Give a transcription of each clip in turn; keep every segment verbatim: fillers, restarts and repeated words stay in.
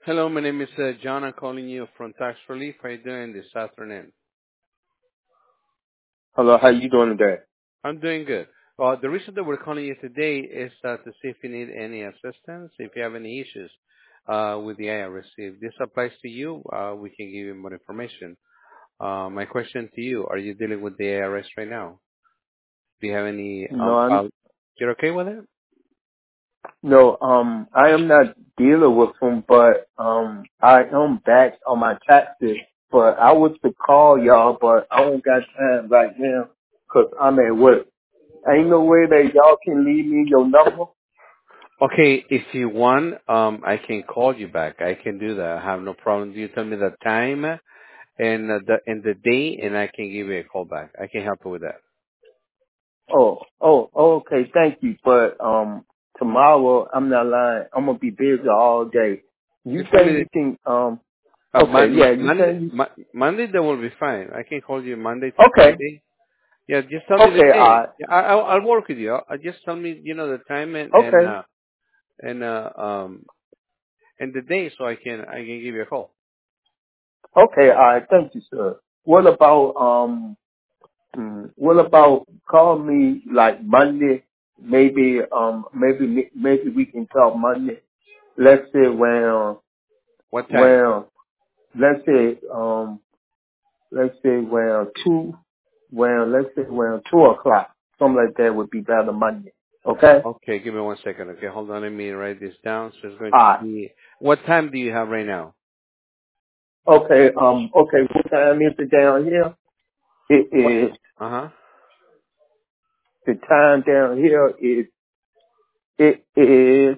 Hello, my name is uh, John. I'm calling you from Tax Relief. How are you doing this afternoon? Hello, how you doing today? I'm doing good. Well, the reason that we're calling you today is uh, to see if you need any assistance, if you have any issues uh, with the I R S. If this applies to you, uh, we can give you more information. Uh, my question to you, are you dealing with the I R S right now? Do you have any No, um, I'm file? You're okay with it? no, um, I am not dealing with them, but um, I am back on my taxes. But I was to call y'all, but I don't got time right now 'cause I'm at work. Ain't no way that y'all can leave me your number. Okay, if you want, um, I can call you back. I can do that. I have no problem. You tell me the time and uh, the and the day, and I can give you a call back. I can help you with that. Oh, oh, okay, thank you. But um, tomorrow I'm not lying. I'm gonna be busy all day. You Just tell say me you can um, uh, okay, Mon- yeah, Mon- you Monday. say you Mon- Monday that will be fine. I can call you Monday to okay, Friday. Yeah, just tell me the okay, all day. right, Yeah, I, I'll, I'll work with you. I just tell me, you know, the time and and okay. uh, and uh, um and the day, so I can I can give you a call. Okay, all right. Thank you, sir. What about um? mm, What about call me like Monday? Maybe um maybe maybe we can talk Monday. Let's say when uh, What time? when let's say um let's say when two when let's say when two o'clock something like that would be better Monday. Okay. Okay, give me one second. Okay, hold on. Let me write this down. So it's going All to right. be. What time do you have right now? Okay. Um. Okay. What time is it down here? It What? is Uh huh. the time down here is it is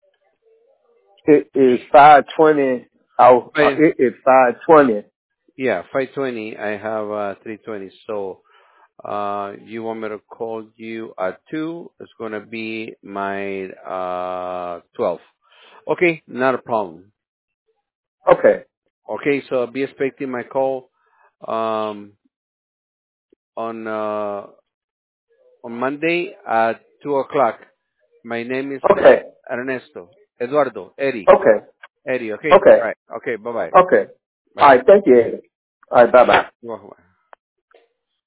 It is five twenty. Oh, uh, Five. it is five twenty. Yeah, five twenty. I have uh three twenty. So Uh, you want me to call you at two? It's gonna be my uh twelve. Okay, not a problem. Okay. Okay, so be expecting my call um on uh on Monday at two o'clock. My name is uh, Okay. Ernesto Eduardo Eddie Okay. Eddie. Okay, Okay. all right. Okay, bye bye. Okay. All Bye. right. Thank you. All right. Bye bye. You're welcome.